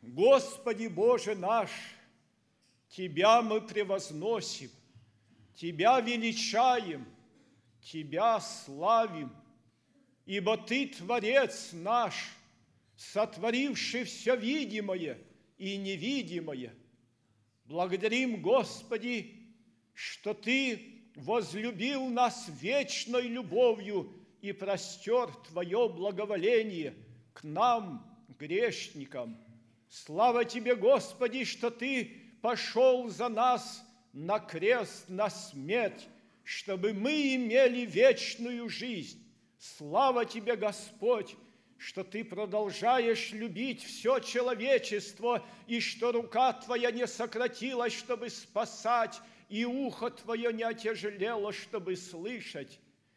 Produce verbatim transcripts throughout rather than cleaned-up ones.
Господи Боже наш, Тебя мы превозносим, Тебя величаем, Тебя славим, ибо Ты Творец наш, сотворивший все видимое и невидимое. Благодарим, Господи, что Ты возлюбил нас вечной любовью и простер Твое благоволение к нам, грешникам. Слава Тебе, Господи, что Ты пошел за нас на крест, на смерть, чтобы мы имели вечную жизнь. Слава Тебе, Господь, что Ты продолжаешь любить все человечество, и что рука Твоя не сократилась, чтобы спасать, и ухо Твое не отяжелело, чтобы слышать.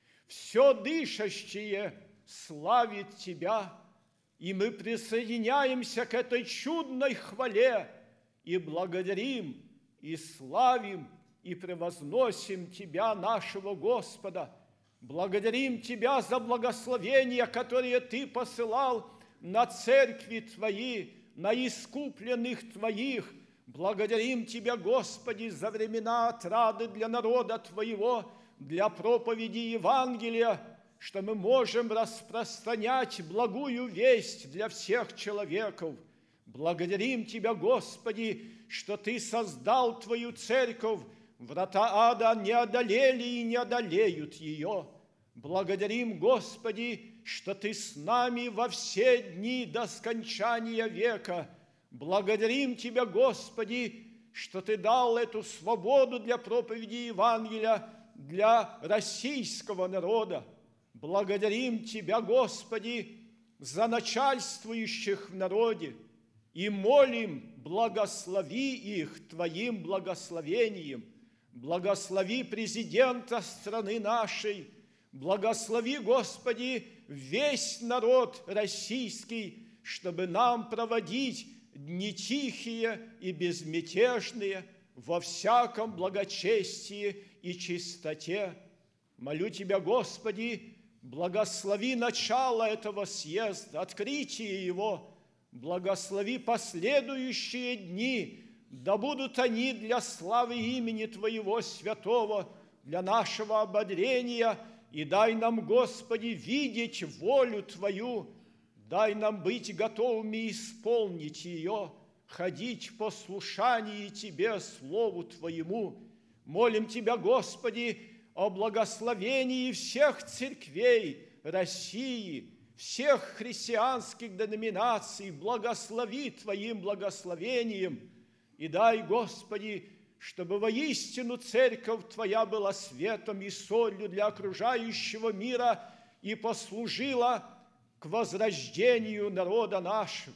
Все дышащее славит Тебя, и мы присоединяемся к этой чудной хвале и благодарим, и славим, и превозносим Тебя, нашего Господа. Благодарим Тебя за благословения, которые Ты посылал на церкви Твои, на искупленных Твоих. Благодарим Тебя, Господи, за времена отрады для народа Твоего, для проповеди Евангелия, что мы можем распространять благую весть для всех человеков. Благодарим Тебя, Господи, что Ты создал Твою церковь, врата ада не одолели и не одолеют ее. Благодарим, Господи, что Ты с нами во все дни до скончания века. Благодарим Тебя, Господи, что Ты дал эту свободу для проповеди Евангелия для российского народа. Благодарим Тебя, Господи, за начальствующих в народе и молим, благослови их Твоим благословением. Благослови президента страны нашей, благослови, Господи, весь народ российский, чтобы нам проводить дни тихие и безмятежные во всяком благочестии и чистоте. Молю Тебя, Господи, благослови начало этого съезда, открытие его, благослови последующие дни, да будут они для славы имени Твоего святого, для нашего ободрения, и дай нам, Господи, видеть волю Твою, дай нам быть готовыми исполнить ее, ходить в послушании Тебе, Слову Твоему. Молим Тебя, Господи, о благословении всех церквей России, всех христианских деноминаций, благослови Твоим благословением, и дай, Господи, чтобы воистину церковь Твоя была светом и солью для окружающего мира и послужила к возрождению народа нашего.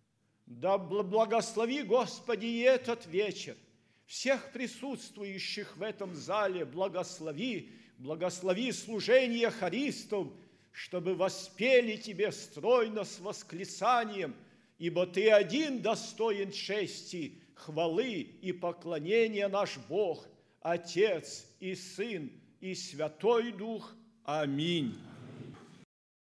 Да благослови, Господи, и этот вечер, всех присутствующих в этом зале благослови, благослови служение хористов, чтобы воспели Тебе стройно с восклицанием, ибо Ты один достоин чести, хвалы и поклонения наш Бог, Отец и Сын и Святой Дух. Аминь.